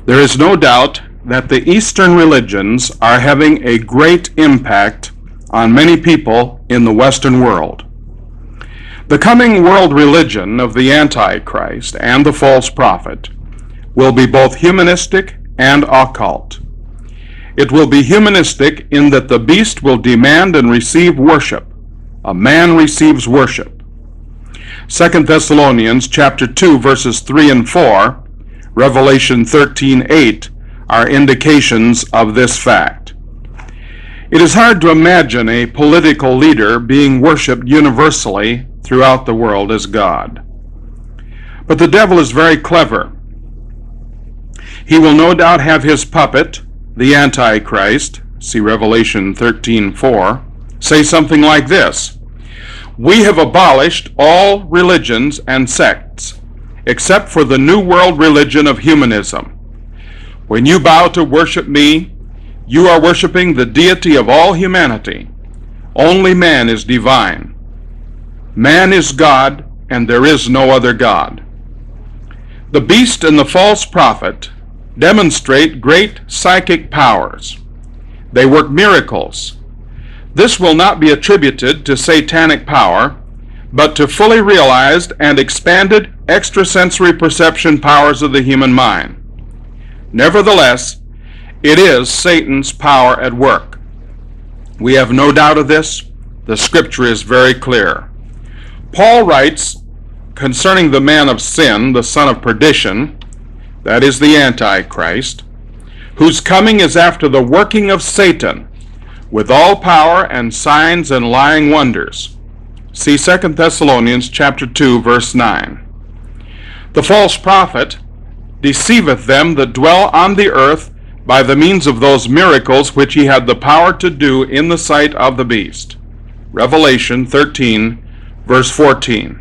There is no doubt that the Eastern religions are having a great impact on many people in the Western world. The coming world religion of the Antichrist and the false prophet will be both humanistic and occult. It will be humanistic in that the beast will demand and receive worship. A man receives worship. 2 Thessalonians chapter 2 verses 3 and 4, Revelation 13:8 are indications of this fact. It is hard to imagine a political leader being worshiped universally throughout the world as God. But the devil is very clever. He will no doubt have his puppet, the Antichrist, see Revelation 13:4, say something like this: "We have abolished all religions and sects, except for the New World religion of humanism. When you bow to worship me, you are worshiping the deity of all humanity. Only man is divine. Man is God, and there is no other God." The beast and the false prophet demonstrate great psychic powers. They work miracles. This will not be attributed to satanic power, but to fully realized and expanded extrasensory perception powers of the human mind. Nevertheless, it is Satan's power at work. We have no doubt of this. The scripture is very clear. Paul writes concerning the man of sin, the son of perdition, that is the Antichrist, whose coming is after the working of Satan, with all power and signs and lying wonders. See 2 Thessalonians chapter 2, verse 9. The false prophet deceiveth them that dwell on the earth by the means of those miracles which he had the power to do in the sight of the beast. Revelation 13, verse 14.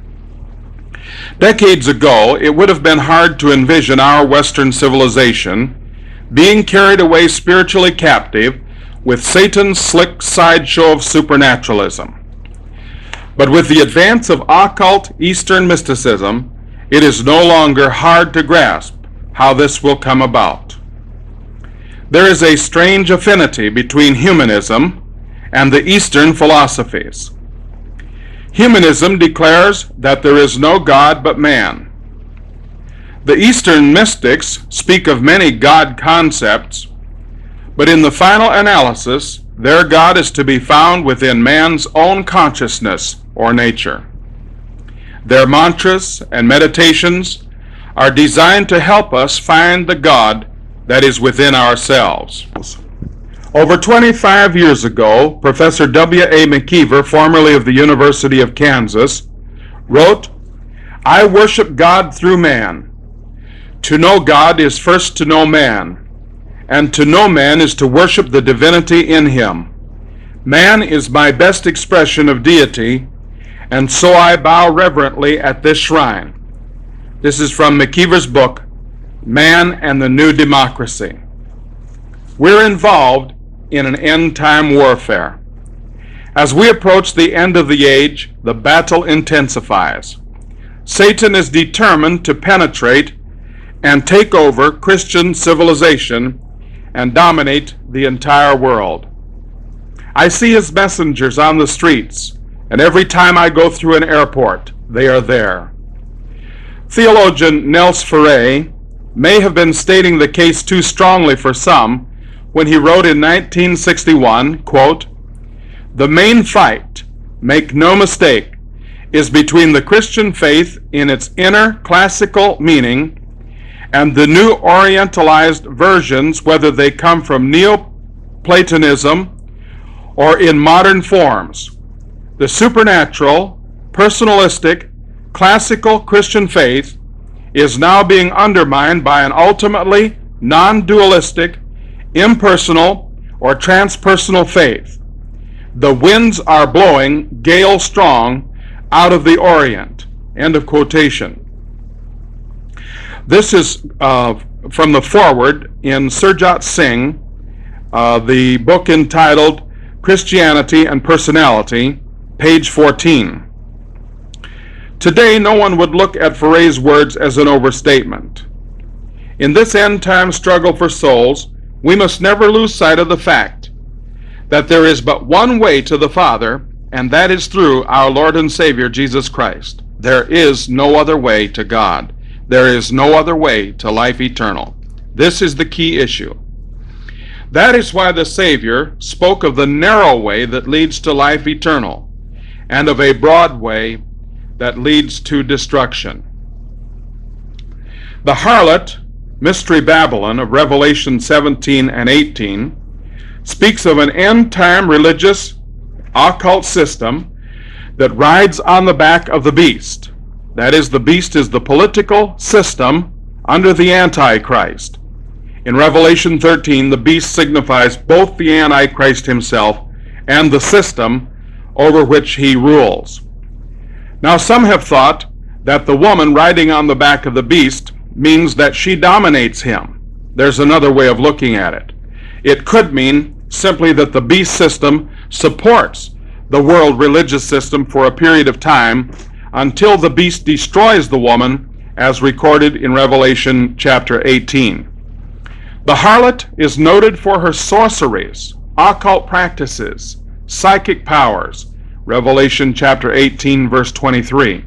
Decades ago, it would have been hard to envision our Western civilization being carried away spiritually captive with Satan's slick sideshow of supernaturalism. But with the advance of occult Eastern mysticism, it is no longer hard to grasp how this will come about. There is a strange affinity between humanism and the Eastern philosophies. Humanism declares that there is no God but man. The Eastern mystics speak of many God concepts, but in the final analysis, their God is to be found within man's own consciousness or nature. Their mantras and meditations are designed to help us find the God that is within ourselves. Over 25 years ago, Professor W.A. McKeever, formerly of the University of Kansas, wrote, "I worship God through man. To know God is first to know man, and to know man is to worship the divinity in him. Man is my best expression of deity, and so I bow reverently at this shrine." This is from McKeever's book, Man and the New Democracy. We're involved in an end-time warfare. As we approach the end of the age, the battle intensifies. Satan is determined to penetrate and take over Christian civilization and dominate the entire world. I see his messengers on the streets, and every time I go through an airport, they are there. Theologian Nels Ferre may have been stating the case too strongly for some when he wrote in 1961, quote, "The main fight, make no mistake, is between the Christian faith in its inner classical meaning and the new orientalized versions, whether they come from Neoplatonism or in modern forms. The supernatural, personalistic, classical Christian faith is now being undermined by an ultimately non-dualistic, impersonal, or transpersonal faith. The winds are blowing gale strong out of the Orient." End of quotation. This is from the foreword in Surjat Singh, the book entitled Christianity and Personality, page 14. Today, no one would look at Ferre's words as an overstatement. In this end-time struggle for souls, we must never lose sight of the fact that there is but one way to the Father, and that is through our Lord and Savior Jesus Christ. There is no other way to God. There is no other way to life eternal. This is the key issue. That is why the Savior spoke of the narrow way that leads to life eternal, and of a broad way that leads to destruction. The harlot, Mystery Babylon, of Revelation 17 and 18, speaks of an end-time religious occult system that rides on the back of the beast. That is, the beast is the political system under the Antichrist. In Revelation 13, the beast signifies both the Antichrist himself and the system over which he rules. Now, some have thought that the woman riding on the back of the beast means that she dominates him. There's another way of looking at it. It could mean simply that the beast system supports the world religious system for a period of time until the beast destroys the woman, as recorded in Revelation chapter 18. The harlot is noted for her sorceries, occult practices, psychic powers, Revelation chapter 18, verse 23.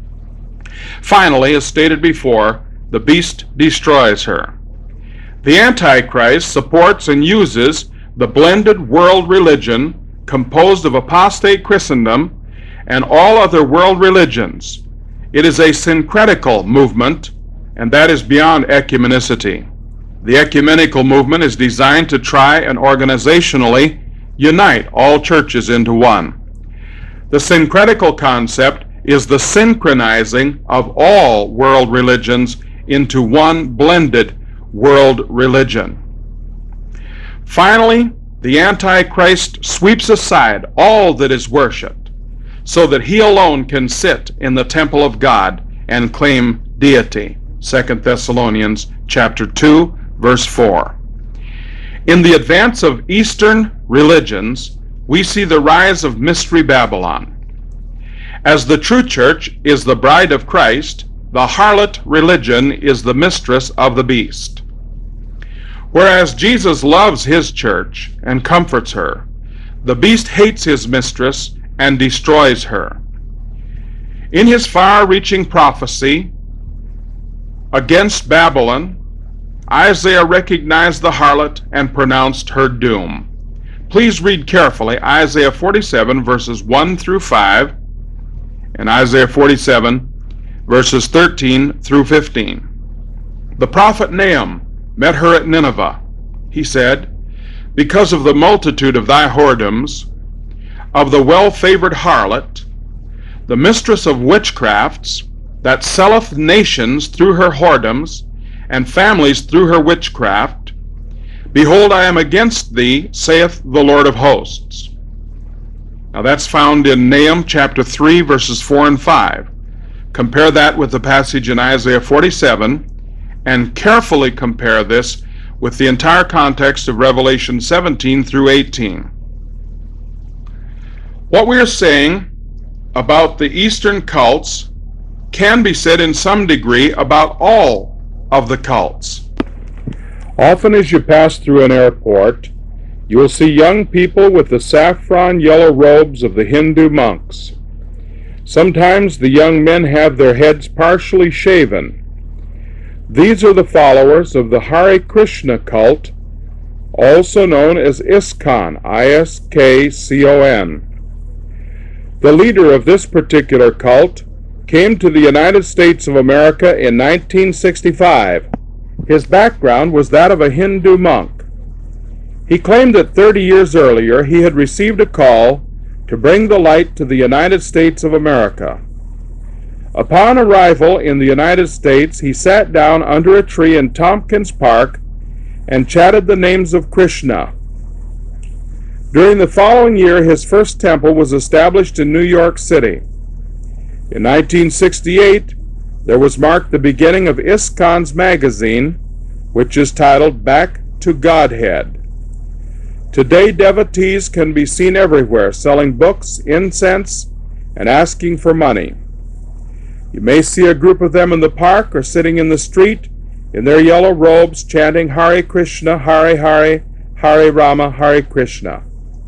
Finally, as stated before, the beast destroys her. The Antichrist supports and uses the blended world religion composed of apostate Christendom and all other world religions. It is a syncretical movement, and that is beyond ecumenicity. The ecumenical movement is designed to try and organizationally unite all churches into one. The syncretical concept is the synchronizing of all world religions into one blended world religion. Finally, the Antichrist sweeps aside all that is worshipped, so that he alone can sit in the temple of God and claim deity. 2 Thessalonians chapter 2, verse 4. In the advance of Eastern religions, we see the rise of Mystery Babylon. As the true church is the bride of Christ, the harlot religion is the mistress of the beast. Whereas Jesus loves his church and comforts her, the beast hates his mistress and destroys her. In his far-reaching prophecy against Babylon, Isaiah recognized the harlot and pronounced her doom. Please read carefully Isaiah 47 verses 1 through 5 and Isaiah 47 verses 13 through 15. The prophet Nahum met her at Nineveh. He said, "Because of the multitude of thy whoredoms, of the well-favored harlot, the mistress of witchcrafts, that selleth nations through her whoredoms, and families through her witchcraft, behold, I am against thee, saith the Lord of hosts." Now that's found in Nahum chapter 3, verses 4 and 5. Compare that with the passage in Isaiah 47, and carefully compare this with the entire context of Revelation 17 through 18. What we are saying about the Eastern cults can be said in some degree about all of the cults. Often as you pass through an airport, you will see young people with the saffron yellow robes of the Hindu monks. Sometimes the young men have their heads partially shaven. These are the followers of the Hare Krishna cult, also known as ISKCON, I-S-K-C-O-N. The leader of this particular cult came to the United States of America in 1965. His background was that of a Hindu monk. He claimed that 30 years earlier he had received a call to bring the light to the United States of America. Upon arrival in the United States, he sat down under a tree in Tompkins Park and chanted the names of Krishna. During the following year, his first temple was established in New York City. In 1968, there was marked the beginning of ISKCON's magazine, which is titled Back to Godhead. Today, devotees can be seen everywhere selling books, incense, and asking for money. You may see a group of them in the park or sitting in the street, in their yellow robes, chanting Hare Krishna, Hare Hare, Hare Rama, Hare Krishna.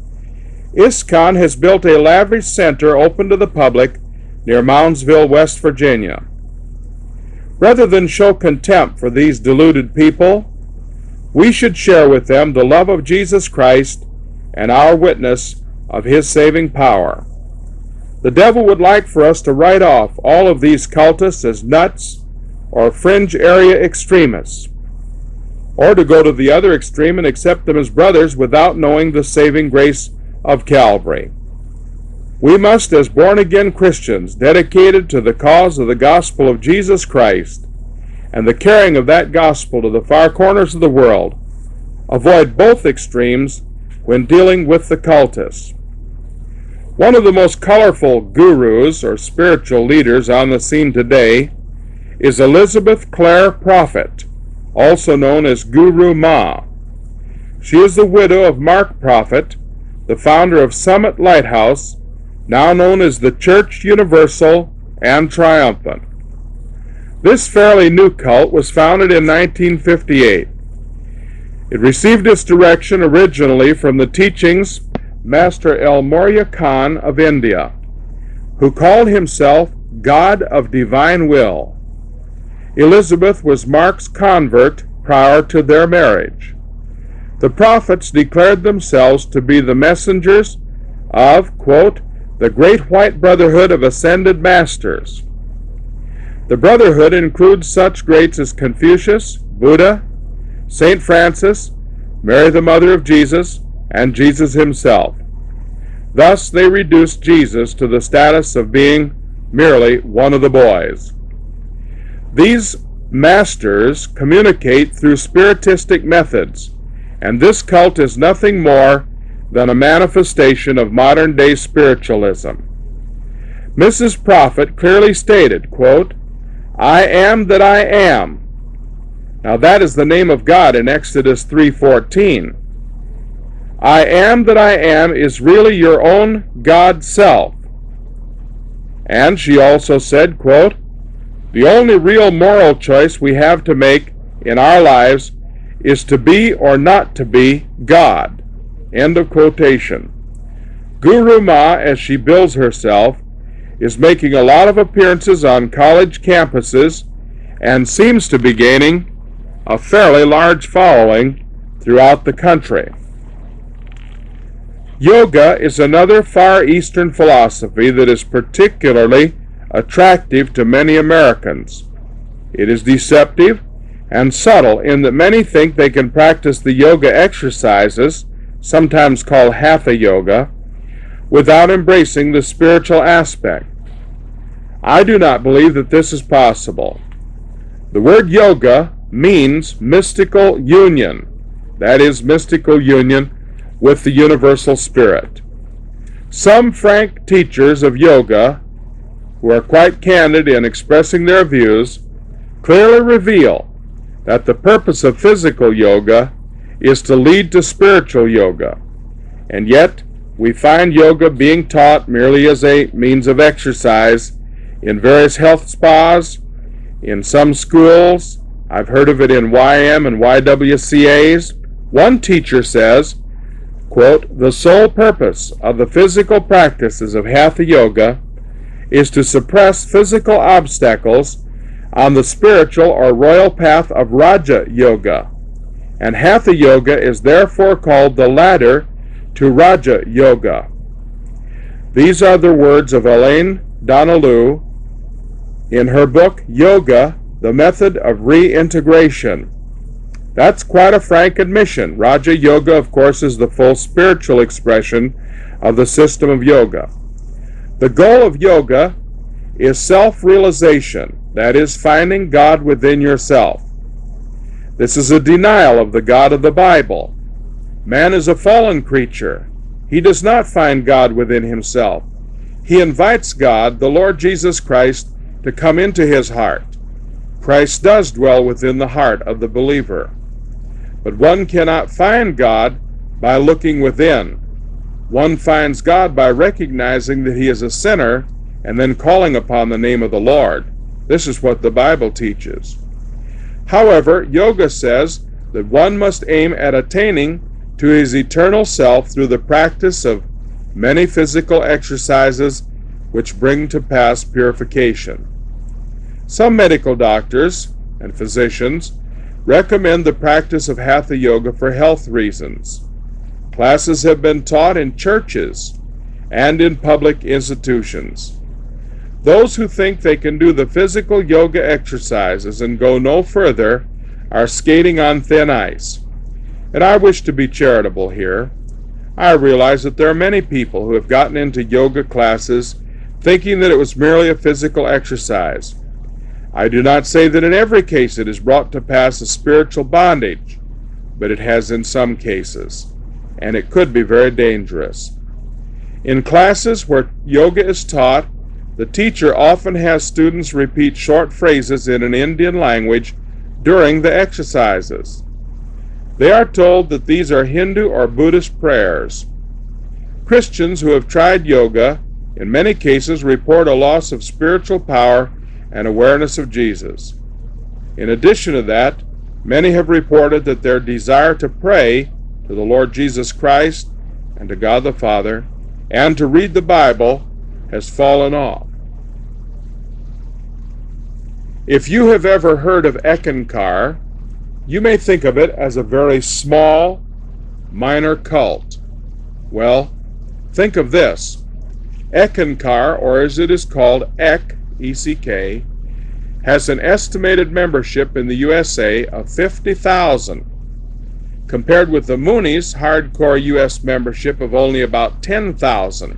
ISKCON has built a lavish center open to the public near Moundsville, West Virginia. Rather than show contempt for these deluded people, we should share with them the love of Jesus Christ and our witness of His saving power. The devil would like for us to write off all of these cultists as nuts or fringe area extremists, or to go to the other extreme and accept them as brothers without knowing the saving grace of Calvary. We must, as born-again Christians dedicated to the cause of the gospel of Jesus Christ and the carrying of that gospel to the far corners of the world, avoid both extremes when dealing with the cultists. One of the most colorful gurus or spiritual leaders on the scene today is Elizabeth Clare Prophet, also known as Guru Ma. She is the widow of Mark Prophet, the founder of Summit Lighthouse, now known as the Church Universal and Triumphant. This fairly new cult was founded in 1958. It received its direction originally from the teachings Master El Morya Khan of India, who called himself God of Divine Will. Elizabeth was Mark's convert prior to their marriage. The prophets declared themselves to be the messengers of, quote, the Great White Brotherhood of Ascended Masters. The Brotherhood includes such greats as Confucius, Buddha, St. Francis, Mary the Mother of Jesus, and Jesus himself. Thus they reduced Jesus to the status of being merely one of the boys. These masters communicate through spiritistic methods, and this cult is nothing more than a manifestation of modern-day spiritualism. Mrs. Prophet clearly stated, quote, I am that I am. Now that is the name of God in Exodus 3:14. I am that I am is really your own God self. And she also said, quote, the only real moral choice we have to make in our lives is to be or not to be God. End of quotation. Guru Ma, as she bills herself, is making a lot of appearances on college campuses and seems to be gaining a fairly large following throughout the country. Yoga is another Far Eastern philosophy that is particularly attractive to many Americans. It is deceptive and subtle in that many think they can practice the yoga exercises, sometimes called Hatha Yoga, without embracing the spiritual aspect. I do not believe that this is possible. The word yoga means mystical union, that is, mystical union with the universal spirit. Some frank teachers of yoga, who are quite candid in expressing their views, clearly reveal that the purpose of physical yoga is to lead to spiritual yoga, and yet we find yoga being taught merely as a means of exercise in various health spas, in some schools. I've heard of it in YM and YWCAs. One teacher says, quote, the sole purpose of the physical practices of Hatha Yoga is to suppress physical obstacles on the spiritual or royal path of Raja Yoga, and Hatha Yoga is therefore called the ladder to Raja Yoga. These are the words of Elaine Donalou in her book Yoga, the Method of Reintegration. That's quite a frank admission. Raja Yoga, of course, is the full spiritual expression of the system of yoga. The goal of yoga is self-realization, that is, finding God within yourself. This is a denial of the God of the Bible. Man is a fallen creature. He does not find God within himself. He invites God, the Lord Jesus Christ, to come into his heart. Christ does dwell within the heart of the believer. But one cannot find God by looking within. One finds God by recognizing that he is a sinner and then calling upon the name of the Lord. This is what the Bible teaches. However, yoga says that one must aim at attaining to his eternal self through the practice of many physical exercises which bring to pass purification. Some medical doctors and physicians recommend the practice of Hatha Yoga for health reasons. Classes have been taught in churches and in public institutions. Those who think they can do the physical yoga exercises and go no further are skating on thin ice. And I wish to be charitable here. I realize that there are many people who have gotten into yoga classes thinking that it was merely a physical exercise. I do not say that in every case it is brought to pass a spiritual bondage, but it has in some cases, and it could be very dangerous. In classes where yoga is taught, the teacher often has students repeat short phrases in an Indian language during the exercises. They are told that these are Hindu or Buddhist prayers. Christians who have tried yoga in many cases report a loss of spiritual power and awareness of Jesus. In addition to that, many have reported that their desire to pray to the Lord Jesus Christ and to God the Father and to read the Bible has fallen off. If you have ever heard of Eckankar, you may think of it as a very small, minor cult. Well, think of this. Eckankar, or as it is called, Ek, E-C-K, has an estimated membership in the USA of 50,000, compared with the Moonies' hardcore U.S. membership of only about 10,000.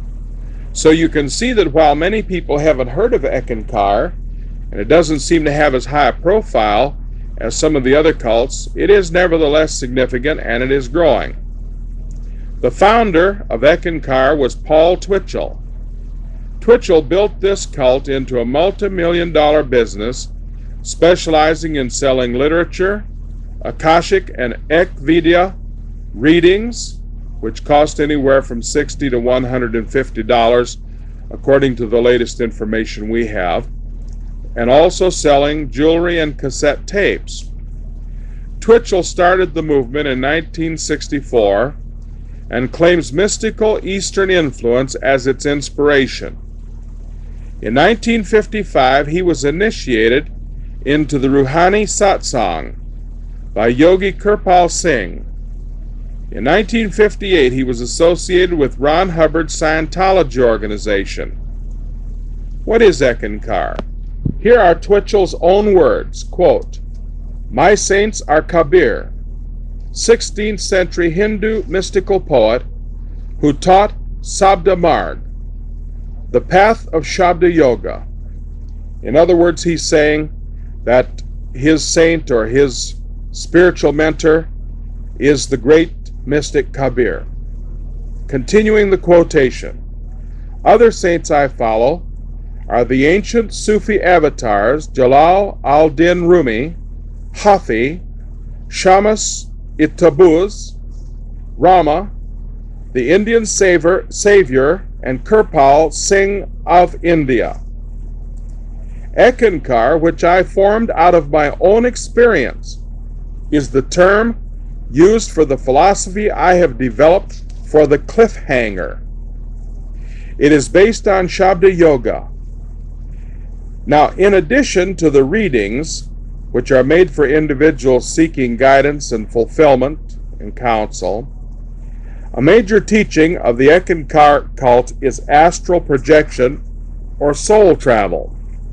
So you can see that while many people haven't heard of Eckankar, and it doesn't seem to have as high a profile as some of the other cults, it is nevertheless significant and it is growing. The founder of Eckankar was Paul Twitchell. Twitchell built this cult into a multi-million-dollar business specializing in selling literature, Akashic and Ekvidya readings, which cost anywhere from $60 to $150, according to the latest information we have, and also selling jewelry and cassette tapes. Twitchell started the movement in 1964 and claims mystical Eastern influence as its inspiration. In 1955, he was initiated into the Ruhani Satsang by Yogi Kirpal Singh. In 1958, he was associated with Ron Hubbard's Scientology organization. What is Eckankar? Here are Twitchell's own words, quote, "My saints are Kabir, 16th century Hindu mystical poet who taught Sabda Marg, the path of Shabda Yoga." In other words, he's saying that his saint or his spiritual mentor is the great mystic Kabir. Continuing the quotation, "Other saints I follow are the ancient Sufi avatars Jalal al-Din Rumi, Hathi, Shamas Itabuz, Rama, the Indian Savior, and Kirpal Singh of India. Eckankar, which I formed out of my own experience, is the term used for the philosophy I have developed for the cliffhanger. It is based on Shabda Yoga. Now, in addition to the readings, which are made for individuals seeking guidance and fulfillment and counsel, a major teaching of the Eckankar cult is astral projection or soul travel.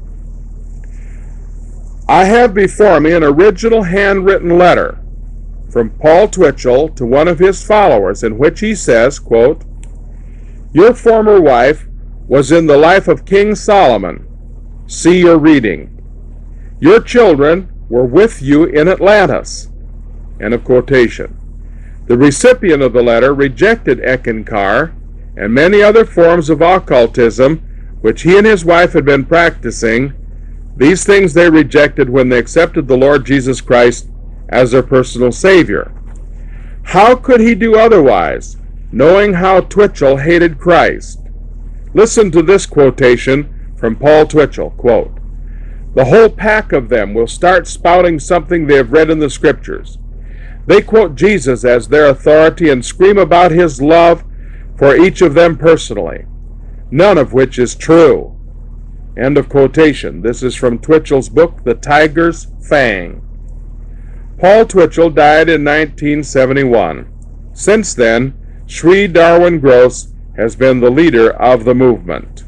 I have before me an original handwritten letter from Paul Twitchell to one of his followers in which he says, quote, "Your former wife was in the life of King Solomon. See your reading. Your children were with you in Atlantis." End of quotation. The recipient of the letter rejected Eckankar and many other forms of occultism which he and his wife had been practicing. These things they rejected when they accepted the Lord Jesus Christ as their personal Savior. How could he do otherwise, knowing how Twitchell hated Christ? Listen to this quotation from Paul Twitchell, quote, The whole pack of them will start spouting something they have read in the Scriptures. They quote Jesus as their authority and scream about his love for each of them personally, none of which is true. End of quotation. This is from Twitchell's book, The Tiger's Fang. Paul Twitchell died in 1971. Since then, Sri Darwin Gross has been the leader of the movement.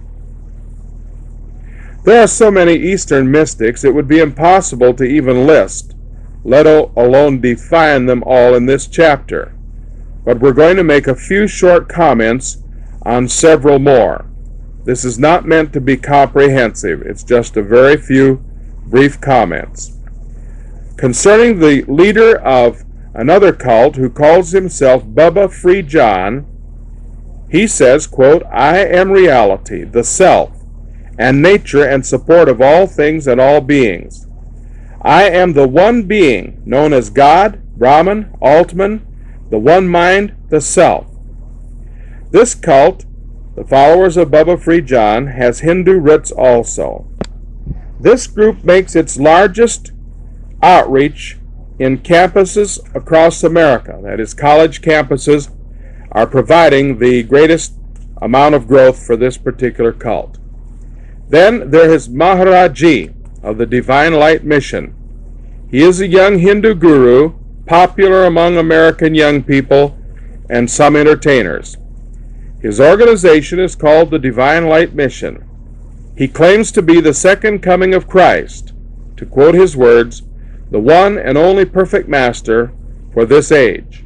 There are so many Eastern mystics it would be impossible to even list, let alone define them all in this chapter. But we're going to make a few short comments on several more. This is not meant to be comprehensive. It's just a very few brief comments. Concerning the leader of another cult who calls himself Bubba Free John, he says, quote, "I am reality, the self, and nature and support of all things and all beings. I am the one being known as God, Brahman, Altman, the one mind, the self." This cult, the followers of Bubba Free John, has Hindu roots also. This group makes its largest outreach in campuses across America. That is, college campuses are providing the greatest amount of growth for this particular cult. Then there is Maharaji of the Divine Light Mission. He is a young Hindu guru, popular among American young people and some entertainers. His organization is called the Divine Light Mission. He claims to be the second coming of Christ, to quote his words, "the one and only perfect master for this age."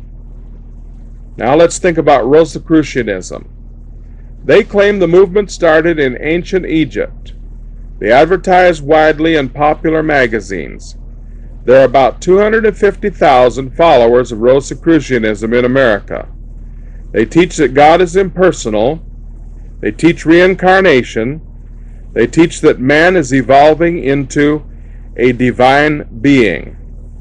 Now let's think about Rosicrucianism. They claim the movement started in ancient Egypt. They advertise widely in popular magazines. There are about 250,000 followers of Rosicrucianism in America. They teach that God is impersonal. They teach reincarnation. They teach that man is evolving into a divine being.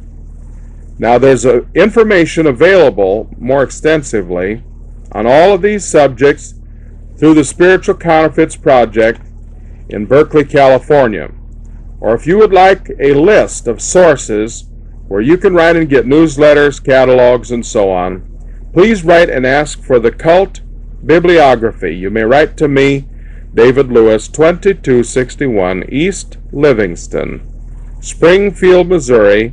Now there's information available more extensively on all of these subjects through the Spiritual Counterfeits Project in Berkeley, California. Or if you would like a list of sources where you can write and get newsletters, catalogs, and so on, please write and ask for the Cult Bibliography. You may write to me, David Lewis, 2261 East Livingston, Springfield, Missouri,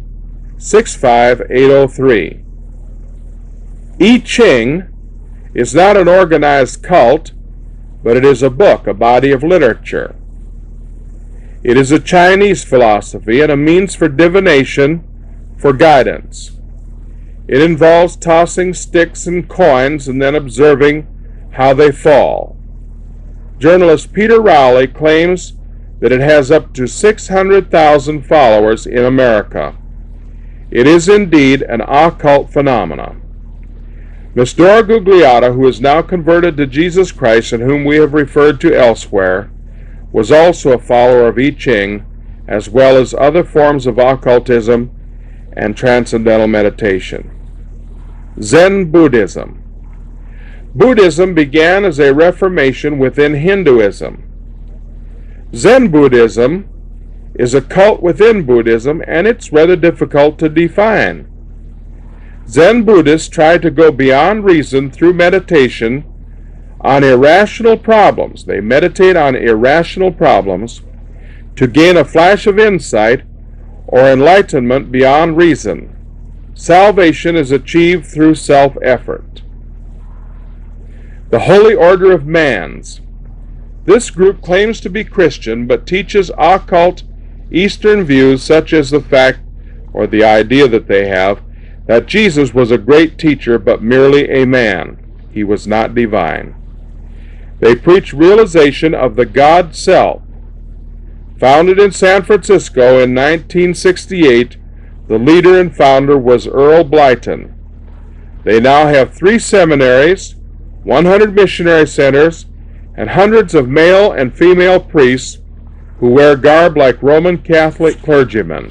65803. I Ching is not an organized cult, but it is a book, a body of literature. It is a Chinese philosophy and a means for divination, for guidance. It involves tossing sticks and coins and then observing how they fall. Journalist Peter Rowley claims that it has up to 600,000 followers in America. It is indeed an occult phenomenon. Miss Dora Gugliotta, who is now converted to Jesus Christ and whom we have referred to elsewhere, was also a follower of I Ching, as well as other forms of occultism and transcendental meditation. Zen Buddhism. Buddhism began as a reformation within Hinduism. Zen Buddhism is a cult within Buddhism, and it's rather difficult to define. Zen Buddhists try to go beyond reason through meditation on irrational problems. They meditate on irrational problems to gain a flash of insight or enlightenment beyond reason. Salvation is achieved through self-effort. The Holy Order of Mans. This group claims to be Christian, but teaches occult Eastern views, such as the fact, or the idea that they have, that Jesus was a great teacher, but merely a man. He was not divine. They preach realization of the God Self. Founded in San Francisco in 1968, the leader and founder was Earl Blyton. They now have 3 seminaries, 100 missionary centers, and hundreds of male and female priests who wear garb like Roman Catholic clergymen.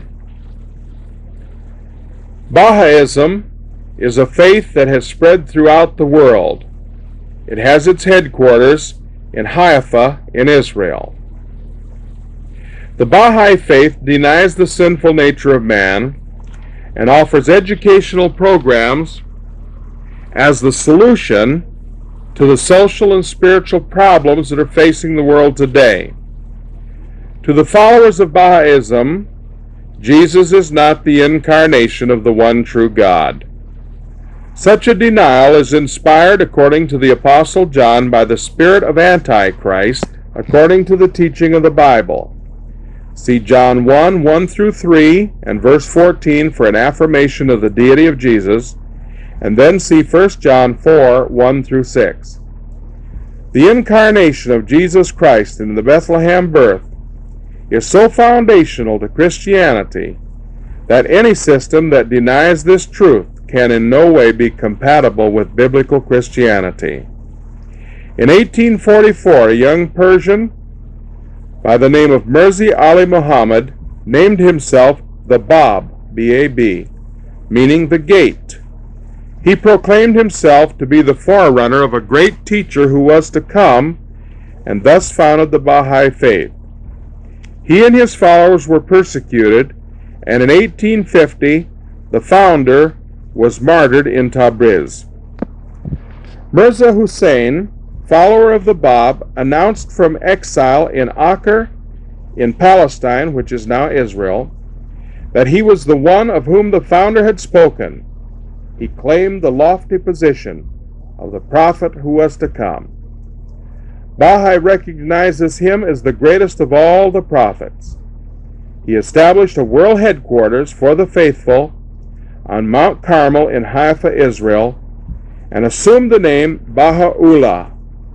Baha'ism is a faith that has spread throughout the world. It has its headquarters in Haifa in Israel. The Baha'i faith denies the sinful nature of man and offers educational programs as the solution to the social and spiritual problems that are facing the world today. To the followers of Baha'ism, Jesus is not the incarnation of the one true God. Such a denial is inspired, according to the Apostle John, by the spirit of Antichrist, according to the teaching of the Bible. See John 1 through 3, and verse 14 for an affirmation of the deity of Jesus, and then see 1 John 4, 1 through 6. The incarnation of Jesus Christ in the Bethlehem birth is so foundational to Christianity that any system that denies this truth can in no way be compatible with biblical Christianity. In 1844, a young Persian by the name of Mirza Ali Muhammad named himself the Bab, B-A-B, meaning the gate. He proclaimed himself to be the forerunner of a great teacher who was to come, and thus founded the Baha'i faith. He and his followers were persecuted, and in 1850 the founder was martyred in Tabriz. Mirza Hussein, follower of the Bab, announced from exile in Acre in Palestine, which is now Israel, that he was the one of whom the founder had spoken. He claimed the lofty position of the prophet who was to come. Baha'i recognizes him as the greatest of all the prophets. He established a world headquarters for the faithful on Mount Carmel in Haifa, Israel, and assumed the name Baha'u'llah.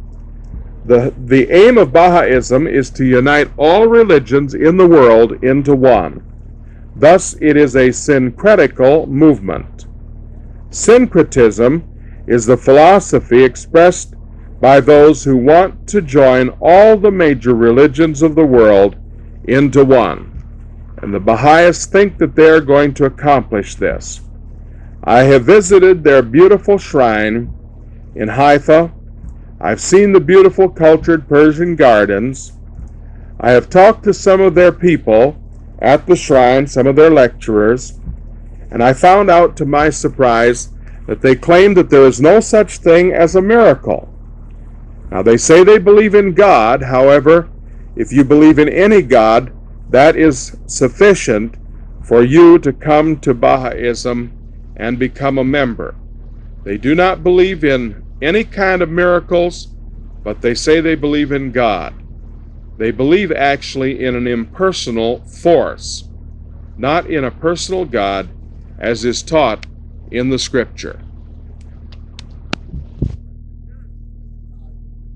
The aim of Baha'ism is to unite all religions in the world into one. Thus, it is a syncretical movement. Syncretism is the philosophy expressed by those who want to join all the major religions of the world into one. And the Baha'is think that they are going to accomplish this. I have visited their beautiful shrine in Haifa. I've seen the beautiful cultured Persian gardens. I have talked to some of their people at the shrine, some of their lecturers, and I found out to my surprise that they claim that there is no such thing as a miracle. Now, they say they believe in God. However, if you believe in any God, that is sufficient for you to come to Baha'ism and become a member. They do not believe in any kind of miracles, but they say they believe in God. They believe actually in an impersonal force, not in a personal God as is taught in the Scripture.